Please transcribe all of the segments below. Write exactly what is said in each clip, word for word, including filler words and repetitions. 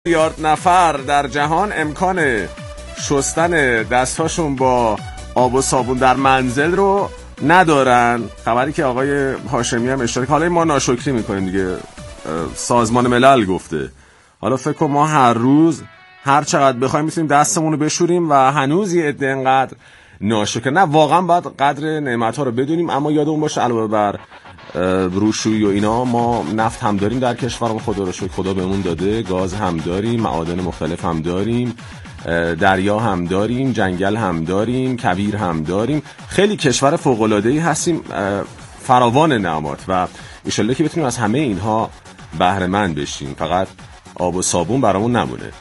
میلیارد نفر در جهان امکان شستن دستاشون با آب و صابون در منزل رو ندارن. خبری که آقای هاشمی هم اشاره، حالا ما ناشکری میکنیم دیگه، سازمان ملل گفته. حالا فکر کنم ما هر روز هر چقدر بخوایم میتونیم دستمون رو بشوریم و هنوز یه عده اینقدر ناشکر. نه واقعا باید قدر نعمت‌ها رو بدونیم، اما یادمون باشه علاوه بر روشویی و اینا ما نفت هم داریم در کشورمون، خدا رو شکر خدا بهمون داده، گاز هم داریم، معادن مختلف هم داریم، دریا هم داریم، جنگل هم داریم، کویر هم داریم. خیلی کشور فوق‌العاده‌ای هستیم، فراوان نعمات و ان شاءالله که بتونیم از همه اینها بهره مند بشیم. فقط آب و صابون برامون نمونه.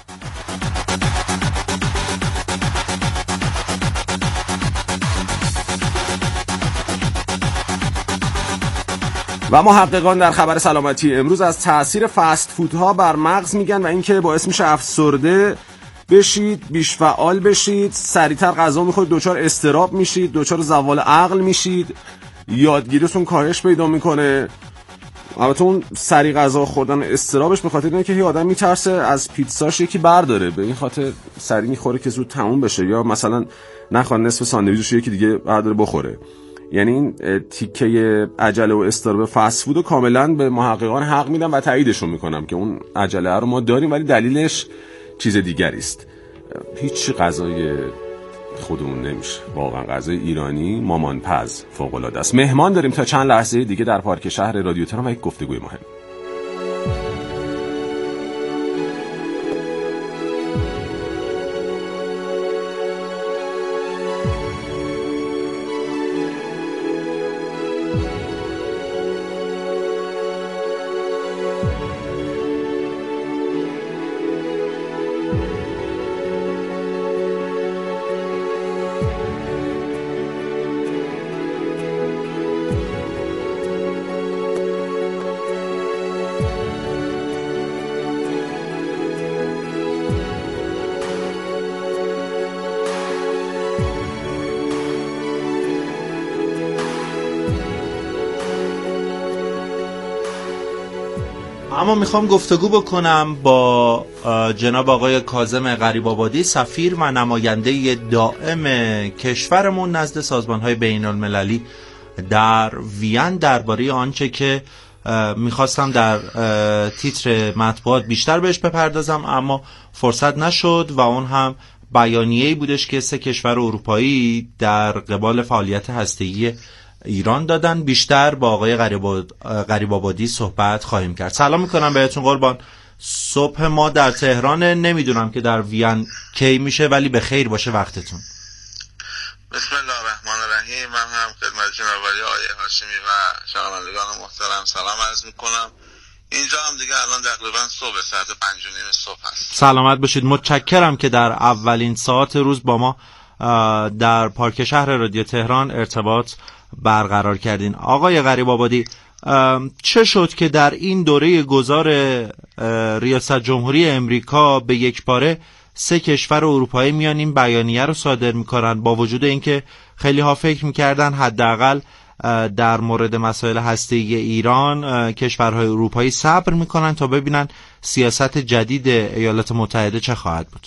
و محققان در خبر سلامتی امروز از تأثیر فست فودها بر مغز میگن و اینکه باعث میشه افسرده بشید، بیش فعال بشید، سریعتر غذا میخورید، دوچار اضطراب میشید، دوچار زوال عقل میشید، یادگیریتون کاهش پیدا میکنه. البته اون سریع غذا خوردن اضطرابش به خاطر اینه که یه آدم میترسه از پیتزاش یکی برداره، به این خاطر سریع میخوره که زود تموم بشه، یا مثلا نخواد نصف ساندویچش یکی دیگه برداره بخوره. یعنی این تیکه عجله و اضطراب فست فود رو کاملا به محققان حق میدم و تاییدشون میکنم که اون عجله رو ما داریم، ولی دلیلش چیز دیگری است. هیچ غذای خودمون نمیشه، واقعا غذای ایرانی مامان پز فوق العاده است. مهمان داریم تا چند لحظه دیگه در پارک شهر رادیو تهران و یک گفتگوی مهم. اما میخوام گفتگو بکنم با جناب آقای کاظم غریب‌آبادی، سفیر و نماینده دائم کشورمون نزد سازمان‌های بین‌المللی در وین درباره آنچه که میخواستم در تیتر مطبوعات بیشتر بهش بپردازم اما فرصت نشد و اون هم بیانیه‌ای بودش که سه کشور اروپایی در قبال فعالیت هسته‌ای ایران دادن. بیشتر با آقای غریب‌آبادی صحبت خواهیم کرد. سلام میکنم بهتون قربان. صبح ما در تهران، نمیدونم که در وین کی میشه، ولی به خیر باشه وقتتون. بسم الله الرحمن الرحیم. من هم خدمت جناب آقای هاشمی و شنوندگان محترم سلام عرض میکنم. اینجا هم دیگه الان تقریبا صبح ساعت پنج و نیم صبح هست. سلامت باشید. متشکرم که در اولین ساعت روز با ما در پارک شهر رادیو تهران ارتباط برقرار کردین. آقای غریب‌آبادی، چه شد که در این دوره گذار ریاست جمهوری امریکا به یک باره سه کشور اروپایی میان این بیانیه رو صادر میکنن، با وجود اینکه خیلی ها فکر میکردن حداقل در مورد مسائل هسته‌ای ایران کشورهای اروپایی صبر میکنن تا ببینن سیاست جدید ایالات متحده چه خواهد بود؟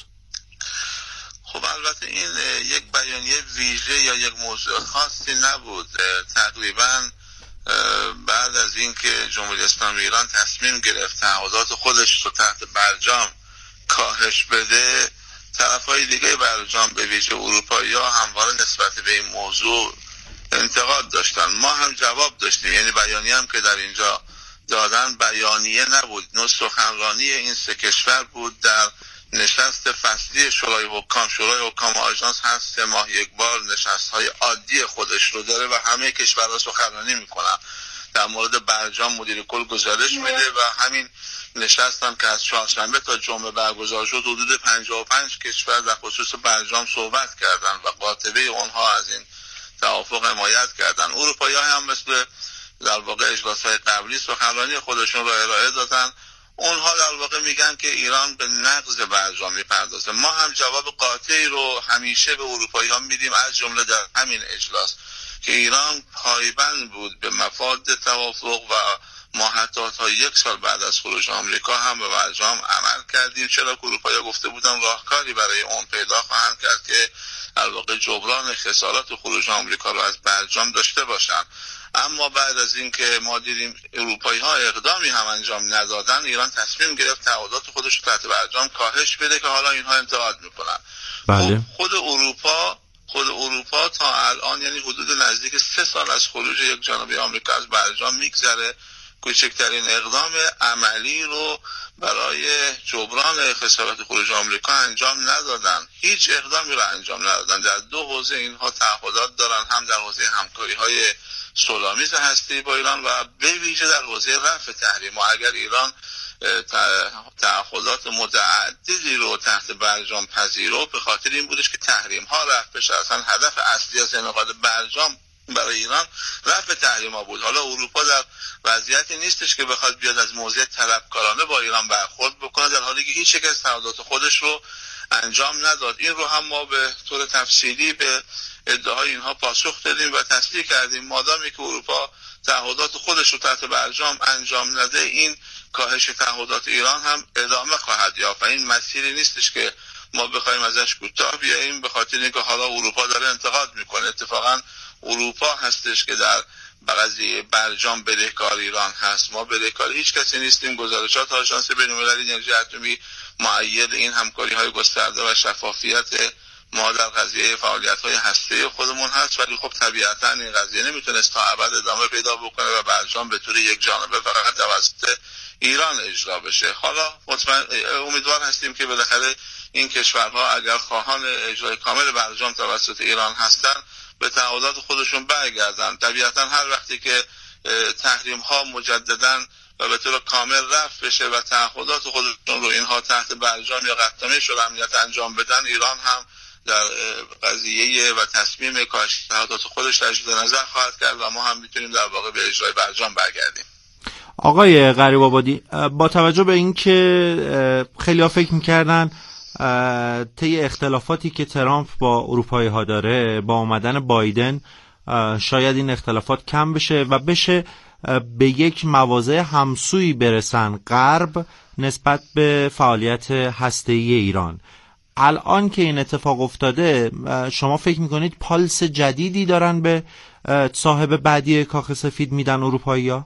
خب البته این یک بیانیه ویژه یا یک موضوع خاصی نبود. تقریبا بعد از اینکه جمهوری اسلامی ایران تصمیم گرفت تعهدات خودش رو تحت برجام کاهش بده، طرفهای دیگه برجام به ویژه اروپایی‌ها همواره نسبت به این موضوع انتقاد داشتن. ما هم جواب داشتیم، یعنی بیانیه هم که در اینجا دادن بیانیه نبود، نوع سخنرانی این سه کشور بود در نشست فصلی شورای حکام. شورای حکام آژانس هر سه ماه یک بار نشست‌های عادی خودش رو داره و همه کشورها سخنرانی میکنن. در مورد برجام مدیر کل گزارش میده و همین نشست هم که از چهارشنبه تا جمعه برگزار شد حدود پنجاه و پنج کشور در خصوص برجام صحبت کردن و قاطبه اونها از این توافق حمایت کردن. اروپایی‌ها هم مثل در واقع اجلاس‌های قبلی سخنرانی خودشون رو ارائه دادن. اونها در واقع میگن که ایران به نقض برجام میپردازه. ما هم جواب قاطعی رو همیشه به اروپایی‌ها میدیم، از جمله در همین اجلاس. که ایران پایبند بود به مفاد توافق و ما حتی تا یک سال بعد از خروج آمریکا هم به برجام عمل کردیم، چرا که اروپایی‌ها گفته بودن راهکاری برای اون پیدا خواهند کرد که در واقع جبران خسارات خروج آمریکا رو از برجام داشته باشن. اما بعد از اینکه ما دیدیم اروپایی‌ها اقدامی هم انجام ندادن، ایران تصمیم گرفت تعهدات خودش رو تحت برجام کاهش بده که حالا اینها انتقاد میکنن. بله. خود اروپا خود اروپا تا الان، یعنی حدود نزدیک سه سال از خروج یک جانبه آمریکا از برجام میگذره، کوچکترین اقدام عملی رو برای جبران خسارات خروج آمریکا انجام ندادن. هیچ اقدامی رو انجام ندادن. در دو حوزه اینها تعهدات دارن، هم در حوزه همکاری‌های صلح‌آمیز هسته‌ای با ایران و به ویژه در حوزه رفع تحریم. و اگر ایران تعهدات متعددی رو تحت برجام پذیرفت، به خاطر این بودش که تحریم ها رفع بشه. اصلا هدف اصلی از انعقاد برجام برای ایران رفع تحریم ها بود. حالا اروپا در وضعیتی نیستش که بخواد بیاد از موضع طلبکارانه با ایران برخورد بکنه، در حالی که هیچ یک از تعهدات خودش رو انجام نداد. این رو هم ما به طور تفصیلی به ادعای اینها پاسخ دادیم و تصدیق کردیم. مادامی که اروپا تعهدات خودش رو تحت برجام انجام نده، این کاهش تعهدات ایران هم ادامه خواهد یافت و این مسیری نیستش که ما بخوایم ازش کوتاه بیاییم، به خاطر اینکه حالا اروپا داره انتقاد میکنه. اتفاقا اروپا هستش که در قضیه برجام بدهکار ایران هست. ما بدهکار هیچ کسی نیستیم. گزارشات آژانس بین‌المللی انرژی اتمی مؤید این همکاری‌های گسترده و شفافیت ما در قضیه فعالیت‌های هسته‌ای خودمون هست، ولی خب طبیعتاً این قضیه نمیتونست تا ابد ادامه پیدا بکنه و برجام به طور یک جانبه فقط توسط ایران اجرا بشه. حالا مطمئن امیدوار هستیم که بالاخره این کشورها اگر خواهان اجرای کامل برجام توسط ایران هستن، به تعهدات خودشون برگردن. طبیعتاً هر وقتی که تحریم ها مجدداً و به طور کامل رفع بشه و تعهدات خودشون رو اینها تحت برجام یا قطعنامه شورای امنیت انجام بدن، ایران هم در قضیه و تصمیم کاهش تعهدات خودش تجدید نظر خواهد کرد و ما هم میتونیم در واقع به اجرای برجام برگردیم. آقای غریب‌آبادی، با توجه به اینکه خیلی‌ها فکر می‌کردن طی اختلافاتی که ترامپ با اروپایی‌ها داره، با اومدن بایدن شاید این اختلافات کم بشه و بشه به یک مواضع همسویی برسن غرب نسبت به فعالیت هسته‌ای ایران. الان که این اتفاق افتاده، شما فکر میکنید پالس جدیدی دارن به صاحب بعدی کاخ سفید میدن اروپایی‌ها؟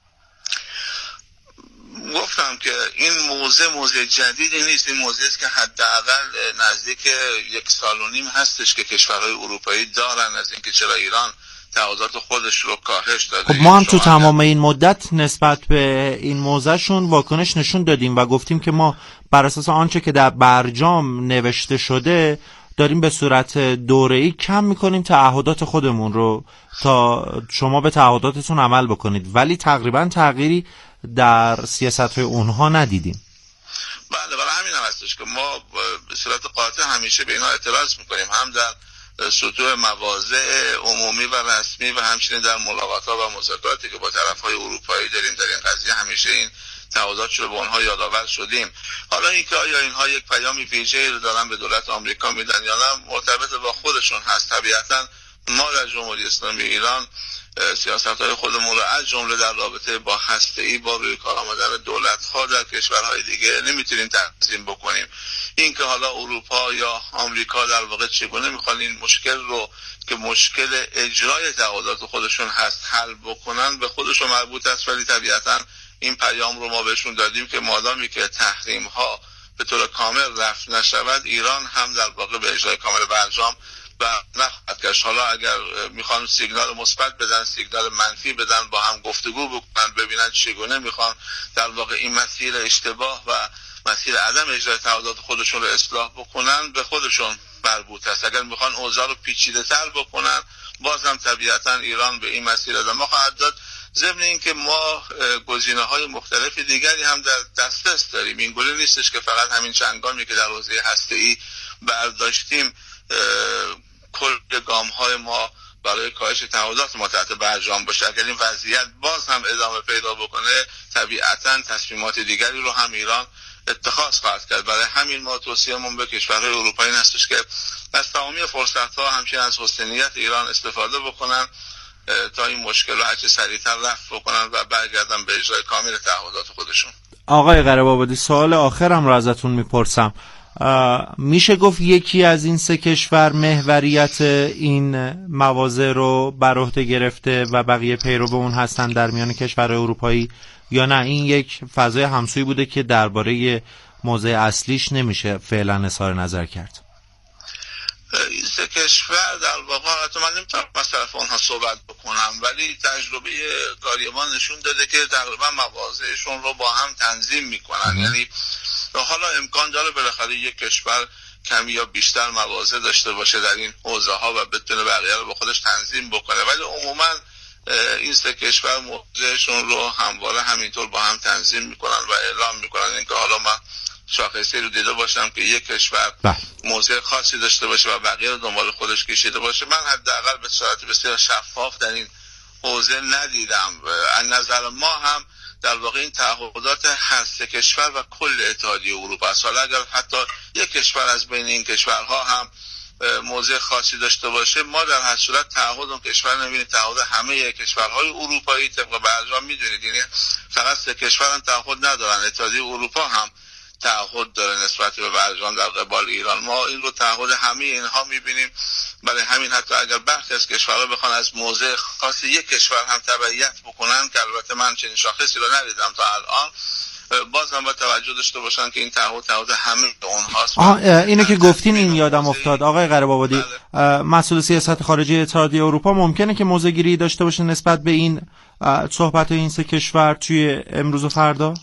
گفتم که این موضوع موضوع جدیدی نیست. این موضوعی است که حداقل نزدیک یک سال و نیم هستش که کشورهای اروپایی دارن از اینکه چرا ایران تعهدات خودش رو کاهش داده. خب ما هم تو تمام این مدت نسبت به این موضوعشون واکنش نشون دادیم و گفتیم که ما بر اساس آنچه که در برجام نوشته شده داریم به صورت دوره‌ای کم میکنیم تعهدات خودمون رو تا شما به تعهداتتون عمل بکنید، ولی تقریبا تغییری در سیاست‌های اونها ندیدیم. بله، برای همین هم هستش که ما به صورت قاطع همیشه به اینا اعتراض میکنیم، هم در سطوح مواضع عمومی و رسمی و همچنین در ملاقات‌ها و مذاکراتی که با طرف‌های اروپایی داریم در این قضیه همیشه این تعهدات رو به اونها یادآور شدیم. حالا اینکه آیا اینها یک پیامی ویژه‌ای رو دارن به دولت آمریکا میدن یا نه، مرتبط با خودشون هست. طبیعتاً ما در جمهوری اسلامی ایران سیاست‌های خودمون رو از جمله در رابطه با هسته‌ای با روی کار آمدن دولت‌ها در کشورهای دیگه نمیتونیم تنظیم بکنیم. اینکه حالا اروپا یا آمریکا در واقع چگونه میخوان این مشکل رو که مشکل اجرای تعهدات خودشون هست حل بکنن به خودشون مربوط است، ولی طبیعتاً این پیام رو ما بهشون دادیم که مادامی که تحریم‌ها به طور کامل رفع نشود، ایران هم در واقع به اجرای کامل برجام و نخواهد گشت. حالا اگر میخوان سیگنال مثبت بدن، سیگنال منفی بدن، با هم گفتگو بکنن، ببینن چگونه میخوان در واقع این مسیر اشتباه و مسیر عدم اجرای تعهدات خودشون رو اصلاح بکنن، به خودشون مربوط است. اگر میخوان اوضاع رو پیچیده‌تر بکنن، باز هم طبیعتاً ایران به این مسیر ادامه خواهد داد. ضمن اینکه ما گزینه‌های مختلف دیگری هم در دسترس داریم. این گونه نیستش که فقط همین چنگامی که در حوزه هسته‌ای برداشتیم کل گام‌های ما برای کاهش تعهدات ما تحت برجام باشه. اگر این وضعیت باز هم ادامه پیدا بکنه، طبیعتاً تصمیمات دیگری رو هم ایران اتخاذ خواهد کرد. برای همین ما توصیه‌مون به کشورهای اروپایی این هستش که از تمامی فرصت‌ها همچنین از حسنیت ایران استفاده بکنن تا این مشکل رو هرچه سریعتر رفع بکنن و برگردن به اجرای کامل تعهدات خودشون. آقای قریب‌آبادی، سوال آخرم رو ازتون میپرسم. میشه گفت یکی از این سه کشور محوریت این مواضع رو بر عهده گرفته و بقیه پیرو اون هستن در میان کشورهای اروپایی، یا نه این یک فضای همسویی بوده که درباره موضع اصلیش نمیشه فعلا اظهار نظر کرد؟ این سه کشور در واقع حتی من نمیتونم از طرف اونها صحبت بکنم، ولی تجربه گاریمان نشون داده که تقریبا مواضعشون رو با هم تنظیم میکنن. یعنی حالا امکان داره بالاخره یک کشور کمی یا بیشتر مواضع داشته باشه در این حوزه ها و بتونه بقیه رو با خودش تنظیم بکنه، ولی عموما این سه کشور موضعشون رو همواره همینطور با هم تنظیم میکنن و اعلام میکنن. اینکه حالا من شاخصی رو دیده باشم که یک کشور موضع خاصی داشته باشه و بقیه رو دنبال خودش کشیده باشه، من حداقل به صورت بسیار شفاف در این حوزه ندیدم. از نظر ما هم در واقع این تعهدات هر سه کشور و کل اتحادیه اروپا است. حالا اگر حتی یک کشور از بین این کشورها هم موضع خاصی داشته باشه، ما در هر صورت تعهد اون کشور نمی‌بینیم، تعهد همه کشورهای اروپایی طبق برجام میدونید، یعنی فقط سه کشور هم تعهد ندارن، اتحادیه اروپا هم تعهد داره نسبت به برجام در قبال ایران. ما این رو تعهد همه اینها می‌بینیم. برای همین حتی اگر برخی از کشورها بخوان از موضع خاص یک کشور هم تبعیت بکنن، که البته من چنین شاخصی رو ندیدم تا الان، باز هم با توجه داشته باشن که این تعهد تعهد همه اونهاست. اینو که گفتین این یادم افتاد آقای قریب‌آبادی، مسئول سیاست خارجی اتحادیه اروپا ممکنه که موضع گیری داشته باشه نسبت به این صحبت این سه کشور توی امروز و فردا؟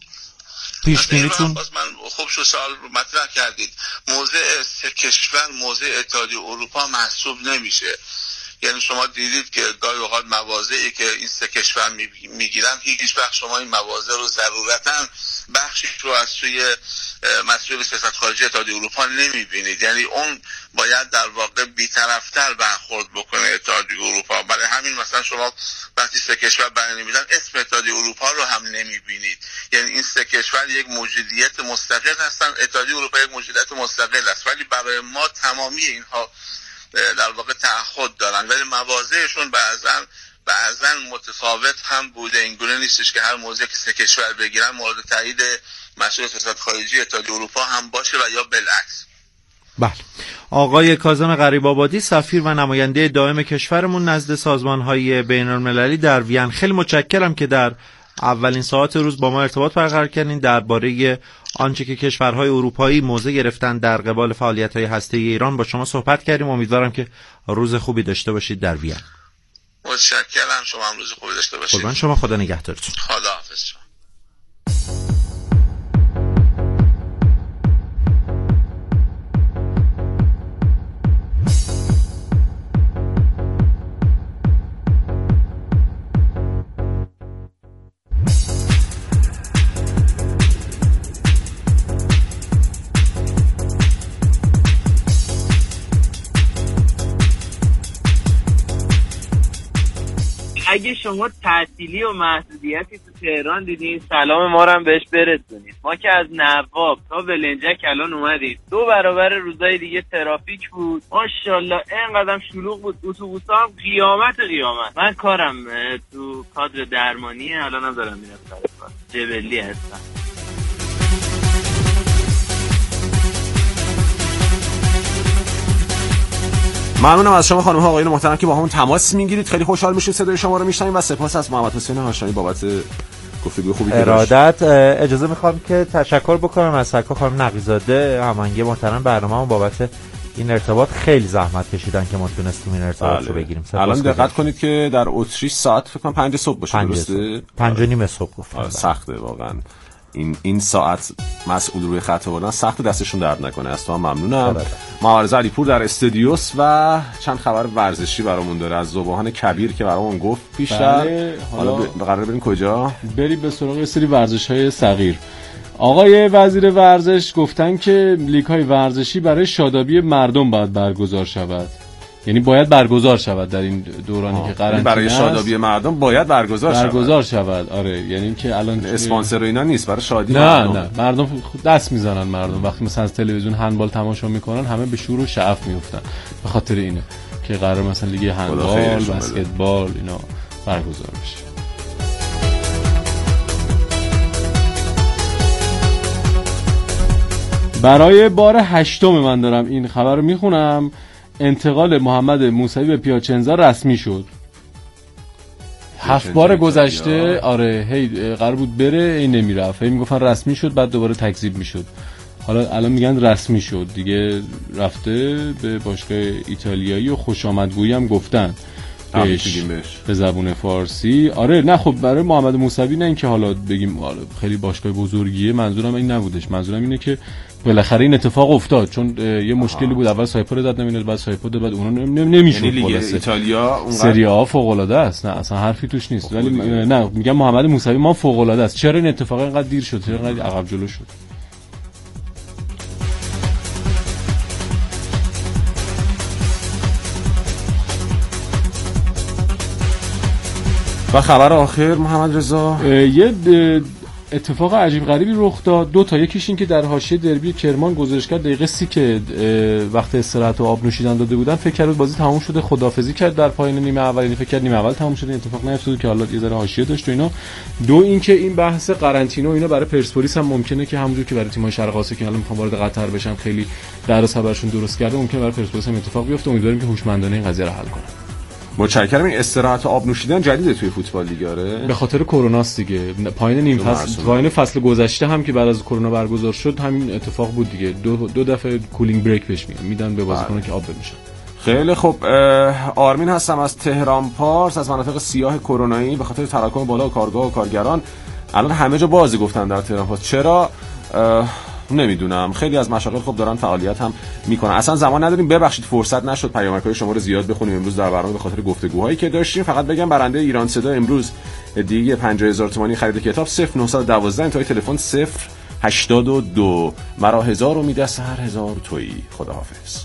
پیش بینیتون؟ من خوب شو سوال رو مطرح کردید. موضع سه کشور موضع اتحادیه اروپا محسوب نمیشه. یعنی شما دیدید که گاهی اوقات مواضعی که این سه کشور میگیرن هیچ وقت شما این مواضع رو ضرورتاً بخشی رو از سوی مسئول سیاست خارجی اتحادیه اروپا نمیبینید. یعنی اون باید در واقع بی‌طرف‌تر برخورد بکنه اتحادیه اروپا. برای همین مثلا شما وقتی سه کشور بیان میدن اسم اتحادیه اروپا رو هم نمیبینید. یعنی این سه کشور یک موجودیت مستقل هستن، اتحادیه اروپا یک موجودیت مستقل است، ولی برای ما تمامی اینها در واقع تعهد دارن، ولی مواضعشون بعضن بعضن متفاوت هم بوده. اینگونه نیستش که هر موضوعی که سه کشور بگیرن مورد تایید مسئول سیاست خارجی اتحادیه اروپا هم باشه و یا بالعکس. بله. آقای کاظم قریب‌آبادی، سفیر و نماینده دائم کشورمون نزد سازمان‌های بین‌المللی در وین، خیلی متشکرم که در اولین ساعت روز با ما ارتباط برقرار کردین، درباره آنچه که کشورهای اروپایی موضع گرفتن در قبال فعالیت‌های هسته‌ای ایران با شما صحبت کردیم. امیدوارم که روز خوبی داشته باشید در وین. متشکرم، شما هم روز خوبی داشته باشید. قربان شما، خدا نگهدارتون. خدا حافظ. اگه شما تعطیلی و محدودیتی تو تهران دیدین سلام ما رو هم بهش برسونید. ما که از نواب تا ولنجک الان اومدیم، دو برابر روزای دیگه ترافیک بود ماشاءالله، اینقدر شلوغ بود، اتوبوسا هم قیامت قیامت. من کارم تو کادر درمانیه، الانم دارم میرم سر کار، جبلی هستم. ممنونم از شما خانم ها آقایون محترم که با همون تماس میگیرید. خیلی خوشحال میشیم صدای شما رو میشنویم و سپاس از محمد حسین هاشمی بابت گفتگوی خوبی که داشت. ارادت. اجازه میخوام که تشکر بکنم از سرکار خانم نقی‌زاده هماهنگ محترم برنامه‌مون بابت این ارتباط. خیلی زحمت کشیدن که ما تونستیم این ارتباط بله. رو بگیریم. الان دقت کنید که در اتریش ساعت فکر کنم پنج صبح باشه، درسته؟ پنج و نیم صبح گفتم. سخته واقعا این این ساعت مسئول روی خط بودن سخت، دستشون درد نکنه. از تو هم ممنونم. معارض علیپور در استودیوس و چند خبر ورزشی برامون داره از ذوبان کبیر که برامون گفت پیشتر. بله. حالا ب... قراره بریم کجا؟ بریم به سراغ سری ورزش‌های صغیر. آقای وزیر ورزش گفتن که لیگ‌های ورزشی برای شادابی مردم باید برگزار شود. یعنی باید برگزار شود در این دورانی آه. که قرنطینه برای شادابی مردم باید برگزار شود برگزار شود آره، یعنی اینکه الان اسپانسر اینا نیست برای شادی نه مردم. نه مردم دست میزنن، مردم وقتی مثلا از تلویزیون هندبال تماشا میکنن همه به شور و شعف میافتن به خاطر اینه که قرار مثلا لیگ هندبال، بسکتبال اینا برگزار بشه. برای بار هشتم من دارم این خبر رو میخونم. انتقال محمد موسوی به پیاچنزا رسمی شد. هفت بار گذشته آره هی قرار بود بره این نمیرفت، هی میگفتن رسمی شد بعد دوباره تکذیب میشد. حالا الان میگن رسمی شد دیگه، رفته به باشگاه ایتالیایی و خوش آمدگویی هم گفتن بهش به زبون فارسی. آره نه خب برای محمد موسوی نه اینکه حالا بگیم خیلی باشگاه بزرگیه، منظورم این نبودش، منظورم اینه که بالاخره این اتفاق افتاد چون یه مشکلی بود، اول سایپا رو داد نمیاد، بعد سایپا داد، بعد اونا نمیشد. یعنی لیگ ایتالیا اونقدر سری آ فوق العاده است، نه اصلا حرفی توش نیست، ولی نه میگم محمد موسوی ما فوق العاده است. چرا این اتفاق اینقدر دیر شد، چرا اینقدر عقب جلو شد؟ و خبر آخر محمد رضا، یه اتفاق عجیب غریبی رخ داد. دو تا، یکیش این که در حاشیه دربی کرمان گزارشگر دقیقه سی که وقت استراحت و آب نوشیدن داده بودن فکر کرد بازی تموم شده، خداحافظی کرد در پایان نیمه اول، یعنی فکر کرد نیمه اول تموم شده، اتفاق نیفتاد که حالا یه ذره حاشیه داشت و اینا. دو این که این بحث قرنطینه و اینا برای پرسپولیس هم ممکنه که همونجور که برای تیم‌های شرق آسیا که الان میخوان وارد قطر بشن خیلی در خبرشون درست کرده، ممکنه برای پرسپولیس هم اتفاق بیفته. امیدواریم که هوشمندانه این قضیه رو حل کنن. متشکرم. این استراحت آب نوشیدن جدیده توی فوتبال دیگه آره، به خاطر کروناست دیگه. پایین نیم فصل، پایین فصل گذشته هم که بعد از کرونا برگزار شد همین اتفاق بود دیگه، دو دو دفعه کولینگ بریک پیش میاد میدن به بازیکن‌ها که آب بمیشن. خیلی خوب. آرمین هستم از تهران پارس، از مناطق سیاه کرونایی. به خاطر تراکم بالا کارگاه و کارگران الان همه جا بازی گفتن در تهران پارس. چرا نمیدونم، خیلی از مشاغل خب دارن فعالیت هم میکنن. اصلا زمان نداریم، ببخشید فرصت نشد پیامک‌های شما رو زیاد بخونیم امروز در برنامه به خاطر گفتگوهایی که داشتیم. فقط بگم برنده ایران صدا امروز دیگه پنجاه هزار تومانی خرید کتاب صفر نه یک دو انتهای تلفن صفر هشتاد و دو. مرا هزار امید است هر هزار تویی. خداحافظ.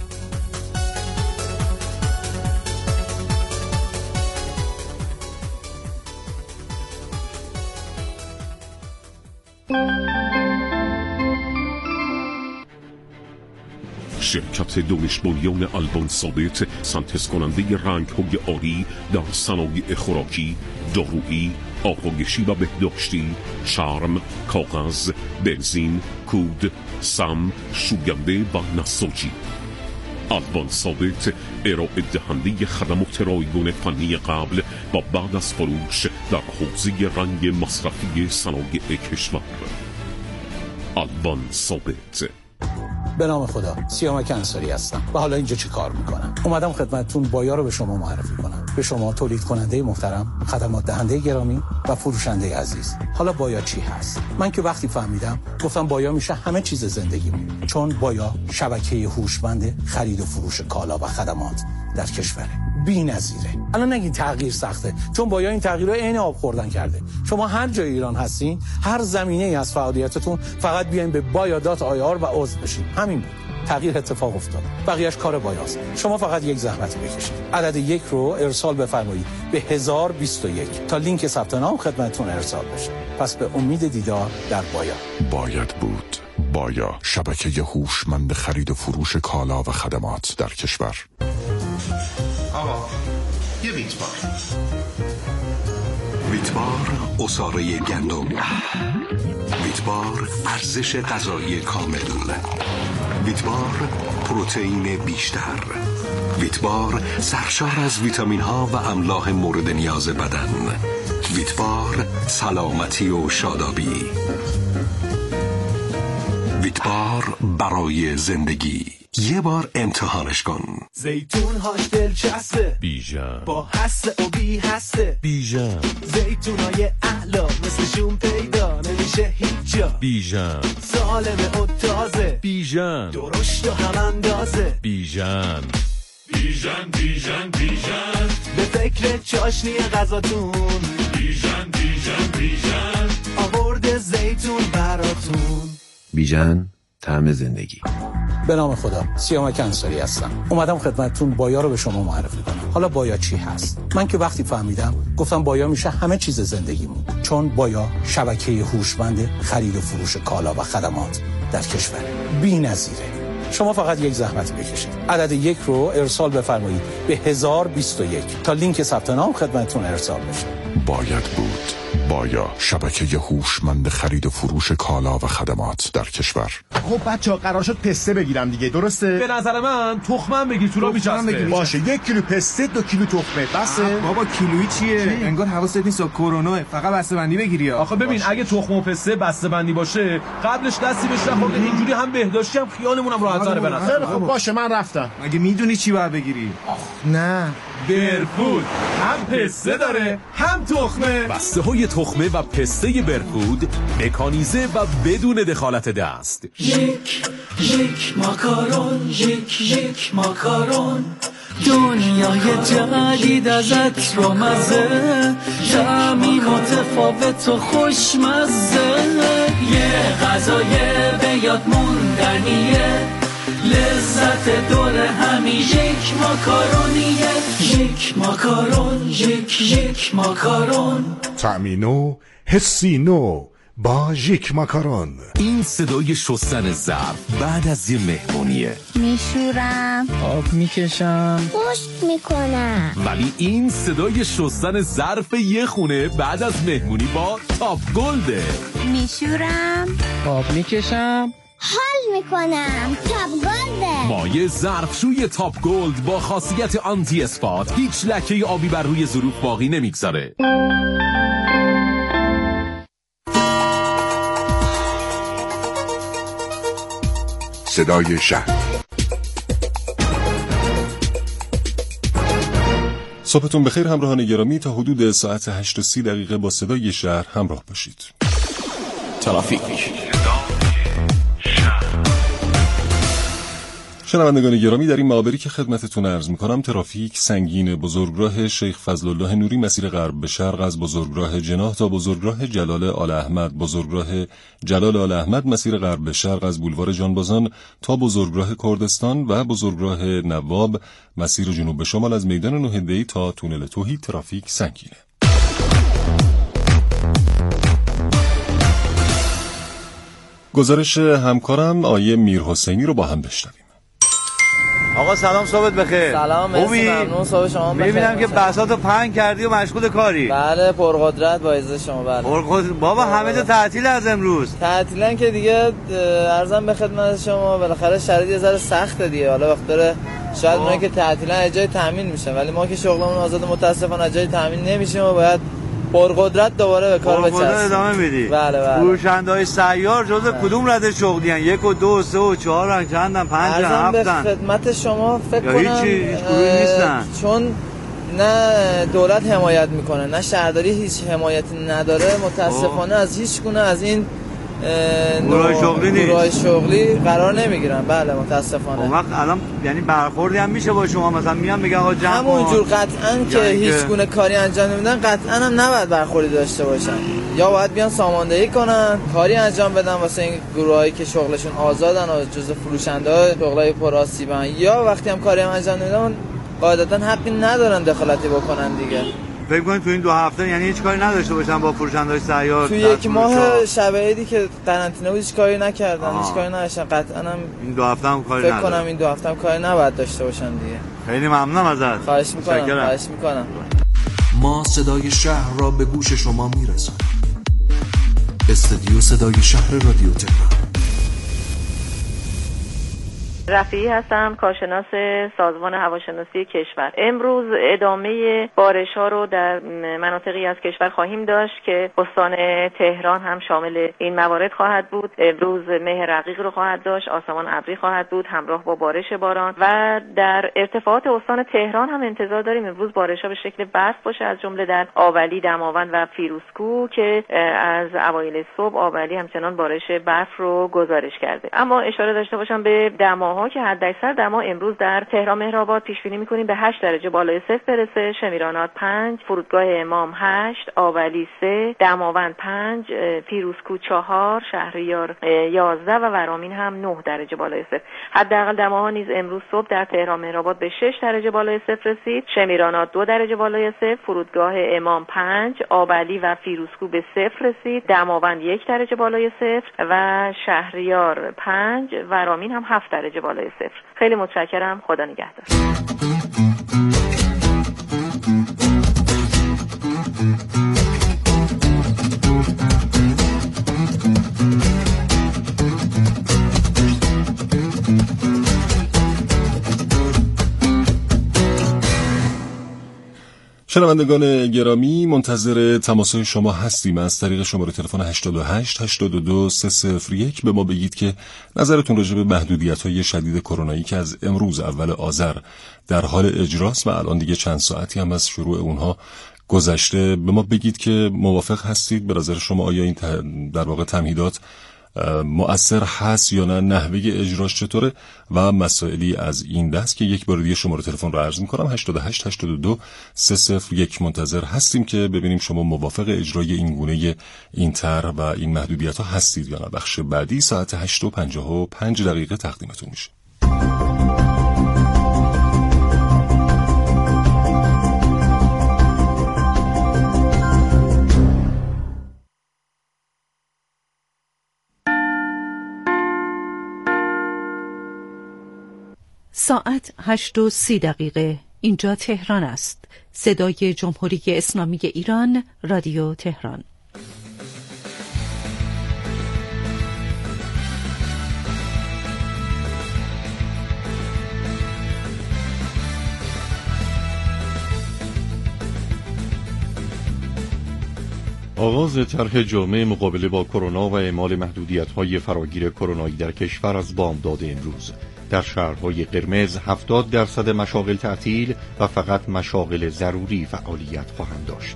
شرکت دانش بنیان آلبان ثابت سنتز کننده رنگ های عالی در صنایع خوراکی، دارویی، آرایشی و بهداشتی، چرم، کاغذ، بنزین، کود، سم، شوینده و نساجی. آلبان ثابت ارائه دهنده خدمات رایگان فنی قبل و بعد از فروش در حوزه رنگ مصرفی صنایع کشور. آلبان ثابت. به نام خدا، سیامک انصاری هستم و حالا اینجا چی کار میکنم؟ اومدم خدمتتون بایا رو به شما معرفی کنم، به شما تولید کننده محترم، خدمات دهنده گرامی و فروشنده عزیز. حالا بایا چی هست؟ من که وقتی فهمیدم گفتم بایا میشه همه چیز زندگیمون، چون بایا شبکه هوشمند خرید و فروش کالا و خدمات در کشوره، بی‌نظیره. الان نگین تغییر سخته، چون بایا این تغییر رو عین آب خوردن کرده. شما هر جای ایران هستین، هر زمینه‌ای از فعالیتتون، فقط بیاین به بایا دات آی آر و عضو بشین. همین بود. تغییر اتفاق افتاد. بقیه‌اش کار بایاست. شما فقط یک زحمت بکشید. عدد یک رو ارسال بفرمایید به هزار و بیست و یک تا لینک ثبت نام خدمتتون ارسال بشه. پس به امید دیدار در بایا. باید بود. بایا، شبکه هوشمند خرید و فروش کالا و خدمات در کشور. آقا یه ویتبار. ویتبار عصاره گندم، ویتبار ارزش غذایی کامل، ویتبار پروتئین بیشتر، ویتبار سرشار از ویتامین ها و املاح مورد نیاز بدن، ویتبار سلامتی و شادابی، ویتبار برای زندگی. یه بار امتحانش کن. زیتون های دلچسبه، بیژن با هسته و بی هسته، بیژن زیتون های اعلا مثلشون پیدا نمیشه هیچ جا، بیژن سالمه و تازه، بیژن درشت و هم اندازه، بیژن بیژن بیژن بیژن به فکر چاشنی غذاتون، بیژن بیژن بیژن آورده زیتون براتون. بیژن طعم زندگی. به نام خدا، سیامک انصاری هستم. اومدم خدمتتون بایا رو به شما معرفی کنم. حالا بایا چی هست؟ من که وقتی فهمیدم گفتم بایا میشه همه چیز زندگیمون، چون بایا شبکه هوشمند خرید و فروش کالا و خدمات در کشور بی‌نظیره. شما فقط یک زحمت بکشید، عدد یک رو ارسال بفرمایید به هزار و بیست و یک تا لینک ثبت نام خدمتتون ارسال بشه. باید بود. بایا شبکه هوشمند خرید و فروش کالا و خدمات در کشور. خب بچه‌ها قرار شد پسته بگیرم دیگه، درسته؟ به نظر من تخمم بگیر، تو را میچسبه. باشه، یک کیلو پسته، دو کیلو تخمه. بسه؟ بابا کیلویی چیه؟ چی؟ انگار حواست نیست کرونا، فقط بسته‌بندی بگیری. آخه ببین باشه. اگه تخم و پسته بسته‌بندی باشه قبلش دستی بهش نخورده، اینجوری هم بهداشتی هم خیالمونم راحت‌تره به نظر. خب باشه من رفتم. اگه میدونی چی باید بگیری؟ نه. برفود هم پسته داره هم تخمه. بسته های تخمه و پسته برفود مکانیزه و بدون دخالت دست. یک یک ماکارون، یک یک ماکارون، دنیای جدید ازت رو مزه، طعمی متفاوت و خوشمزه، یه غذای به یاد موندنیه، لذت دور همین یک ماکارونیه. یک ماکارون، یک یک ماکارون، طعمی نو، حسی نو با یک ماکارون. این صدای شستن ظرف بعد از یه مهمونیه. میشورم، آب میکشم، پشت میکنم. ولی این صدای شستن ظرف یه خونه بعد از مهمونی با تاپ گلده. میشورم، آب میکشم، حال میکنم. تاپ گلده. مایه ظرفشوی تاپ گلد با خاصیت آنتی اسپات هیچ لکه آبی بر روی ظروف باقی نمیگذاره. صدای شهر. صبحتون بخیر همراهان گرامی، تا حدود ساعت هشت و سی دقیقه با صدای شهر همراه باشید. ترافیک. شنوندگان گرامی، در این معابری که خدمتتون عرض می‌کنم ترافیک سنگین. بزرگراه شیخ فضل الله نوری مسیر غرب به شرق از بزرگراه جناح تا بزرگراه جلال آل احمد، بزرگراه جلال آل احمد مسیر غرب به شرق از بولوار جانبازان تا بزرگراه کردستان و بزرگراه نواب مسیر جنوب به شمال از میدان نوحده‌ای تا تونل توحید ترافیک سنگینه. گزارش همکارم آیه میرحسینی رو با هم بشنویم. آقا سلام، صبحت بخیر. سلام، مرسی، ممنون، صبح شما بخیر. میبینم که بساطو پهن کردی و مشغول کاری. بله، پرقدرت با عزت شما. بله پرقدرت. بابا همه جا تعطیل از امروز. تعطیلن که دیگه، عرضم به خدمت شما بالاخره شرایط یه ذره سخته دیگه. حالا وقت داره شاید اونایی که تعطیلن از جای تامین میشن، ولی ما که شغلمون آزاد متاسفانه از جای تامین نمیشیم و باید پرقدرت دوباره به کار بچسبیم. پرقدرت ادامه میدی. بله بله. فروشنده‌های سیار جزء کدوم رده شغلی ان؟ یک و دو و سه و چهار ان، چندن، پنج ان، هفت ان؟ به خدمت شما فکر کنم هیچ هیچ گروهی نیستن. چون نه دولت حمایت میکنه نه شهرداری هیچ حمایتی نداره، متاسفانه از هیچ گونه از این گروه شغلی نیست. گروه شغلی قرار نمیگیرن. بله متاسفانه. اون وقت الان یعنی برخوردی هم میشه با شما، مثلا میان میگن آقا جمع همونجور قطعاً که هیچ گونه کاری انجام نمیدن، قطعاً هم نباید برخوردی داشته باشن. یا باید بیان ساماندهی کنن، کاری انجام بدن واسه این گروهایی که شغلشون آزادن و جزء فروشنده‌های شغلای پرآسیبن، یا وقتی هم کاری هم انجام نمیدن قاعدتاً حقی ندارن دخالتی بکنن دیگه. فکر کنید تو این دو هفته یعنی هیچ کاری نداشته باشن با فروشنده‌های سیار؟ تو یک ماه شب عیدی که قرنطینه بود هیچ کاری نکردن. آه. هیچ کاری نداشتن. قطعاً هم این دو هفته هم کاری نداشتن. فکر کنم این دو هفته هم کاری نباید داشته باشن دیگه. خیلی ممنونم ازت. خواهش می‌کنم. خواهش می‌کنم. ما صدای شهر را به گوش شما میرسانیم. استودیو صدای شهر رادیو تهران. رفیعی هستم، کارشناس سازمان هواشناسی کشور. امروز ادامه بارش‌ها رو در مناطقی از کشور خواهیم داشت که استان تهران هم شامل این موارد خواهد بود. امروز مه رقیق رو خواهد داشت، آسمان ابری خواهد بود همراه با بارش باران و در ارتفاعات استان تهران هم انتظار داریم امروز بارش‌ها به شکل برف باشه، از جمله در آولی، دماوند و فیروزکوه که از اوایل صبح آولی همچنان بارش برف رو گزارش کرده. اما اشاره داشته باشم به دماوند دماها که حداکثر دما امروز در تهران مهرآباد پیش بینی می‌کنیم به هشت درجه بالای صفر برسه، شمیرانات پنج، فرودگاه امام هشت، آولی سه، دماوند پنج، پیروزکو چهار، شهریار یازده و ورامین هم نه درجه بالای صفر. حداقل دماها نیز امروز صبح در تهران مهرآباد به شش درجه بالای صفر رسید، شمیرانات دو درجه بالای صفر، فرودگاه امام پنج، آبلی و فیروزکو به صفر رسید، دماوند یک درجه بالای صفر و شهریار پنج، ورامین هم هفت درجه بالای صفر. خیلی متشکرم، خدا نگهدار. شنوندگان گرامی، منتظر تماس‌های شما هستیم. از طریق شماره تلفن هشتاد و هشت هشتاد و دو سه صفر یک به ما بگید که نظرتون راجع به محدودیت‌های شدید کرونایی که از امروز اول آذر در حال اجراست و الان دیگه چند ساعتی هم از شروع اونها گذشته، به ما بگید که موافق هستید. به نظر شما آیا این در واقع تمهیدات مؤثر هست یا نه، نحوه اجراش چطوره و مسائلی از این دست که یک بار دیگه شماره تلفن رو عرض می‌کنم هشتاد و هشت هشتاد و دو سه صفر یک. منتظر هستیم که ببینیم شما موافق اجرای این گونه این طرح و این محدودیت‌ها هستید یا نه. بخش بعدی ساعت هشت و پنجاه و پنج دقیقه تقدیمتون میشه. ساعت هشت و سی دقیقه. اینجا تهران است. صدای جمهوری اسلامی ایران، رادیو تهران. آغاز طرح جامع مقابله با کرونا و اعمال محدودیت‌های فراگیر کرونایی در کشور از بامداد امروز. در شهرهای قرمز هفتاد درصد مشاغل تعطیل و فقط مشاغل ضروری فعالیت خواهند داشت.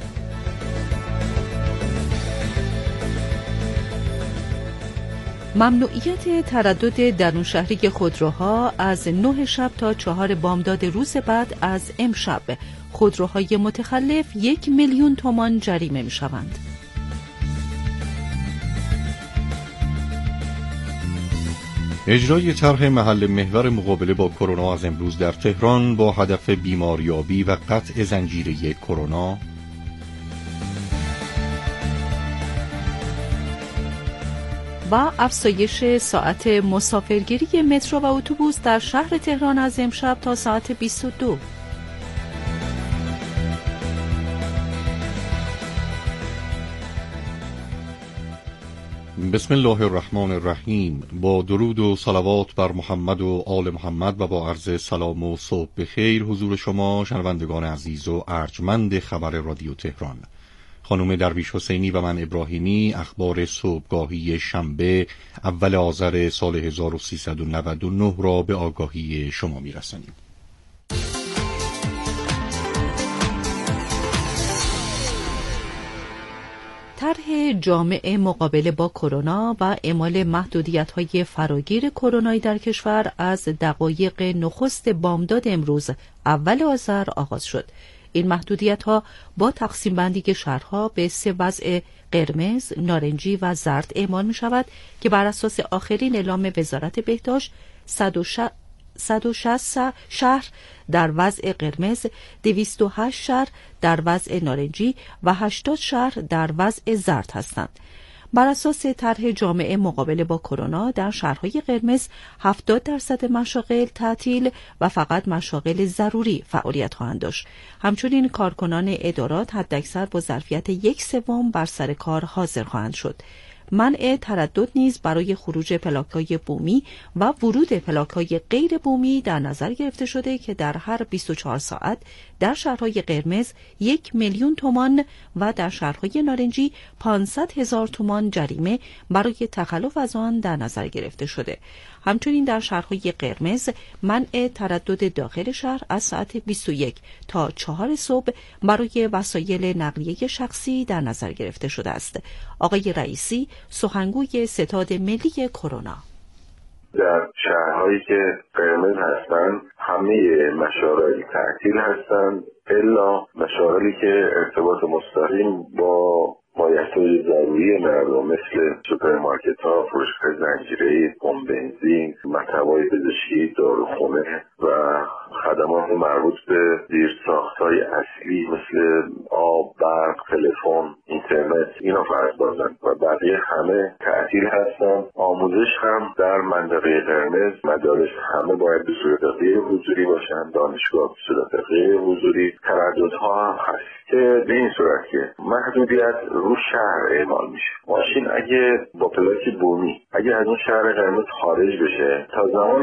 ممنوعیت تردد درون شهری خودروها از نه شب تا چهار بامداد روز بعد از امشب. خودروهای متخلف یک میلیون تومان جریمه می شوند. اجرای طرح محل محور مقابله با کرونا از امروز در تهران با هدف بیماریابی و قطع زنجیره کرونا. و افزایش ساعت مسافرگیری مترو و اتوبوس در شهر تهران از امشب تا ساعت بیست و دو. بسم الله الرحمن الرحیم. با درود و صلوات بر محمد و آل محمد و با عرض سلام و صبح بخیر حضور شما شنوندگان عزیز و ارجمند خبر رادیو تهران. خانم درویش حسینی و من ابراهیمی اخبار صبحگاهی شنبه اول آذر سال هزار و سیصد و نود و نه را به آگاهی شما می‌رسانیم. طرح جامع مقابله با کرونا و اعمال محدودیت‌های فراگیر کرونایی در کشور از دقایق نخست بامداد امروز اول آذر آغاز شد. این محدودیت‌ها با تقسیم بندی شهرها به سه وضع قرمز، نارنجی و زرد اعمال می‌شود که بر اساس آخرین اعلام وزارت بهداشت صد و شصت شهر در وضع قرمز، دویست و هشت شهر در وضع نارنجی و هشتاد شهر در وضع زرد هستند. بر اساس طرح جامع مقابله با کرونا در شهرهای قرمز هفتاد درصد مشاغل تعطیل و فقط مشاغل ضروری فعالیت خواهند داشت. همچنین کارکنان ادارات حداکثر با ظرفیت یک سوم بر سر کار حاضر خواهند شد. منع تردد نیز برای خروج پلاک‌های بومی و ورود پلاک‌های غیر بومی در نظر گرفته شده که در هر بیست و چهار ساعت در شهرهای قرمز یک میلیون تومان و در شهرهای نارنجی پانصد هزار تومان جریمه برای تخلف از آن در نظر گرفته شده. همچنین در شهرهای قرمز منع تردد داخل شهر از ساعت بیست و یک تا چهار صبح برای وسایل نقلیه شخصی در نظر گرفته شده است. آقای رئیسی، سخنگوی ستاد ملی کرونا: در شهرهایی که قرمز هستن همه مشاغل تعطیل هستن الا مشاغلی که ارتباط مستقیم با بایدهای ضروری مردم مثل سوپرمارکت ها، فروشگاه زنجیره‌ای، پمپ بنزین، مطب‌های پزشکی، داروخانه و خدمات مربوط به زیرساخت‌های اصلی مثل آب، برق، تلفن، اینترنت اینا فرض بازن و بقیه همه تعطیل هستن. آموزش هم در منطقه قرمز، مدارس همه باید به صورت غیر حضوری باشن، دانشگاه به صورت غیر حضوری، ترددها هم هست که به این صورت که محدودیت رو شهر اعمال میشه. ماشین اگه با پلاک بومی اگه از اون شهر قرمز خارج بشه تا زمان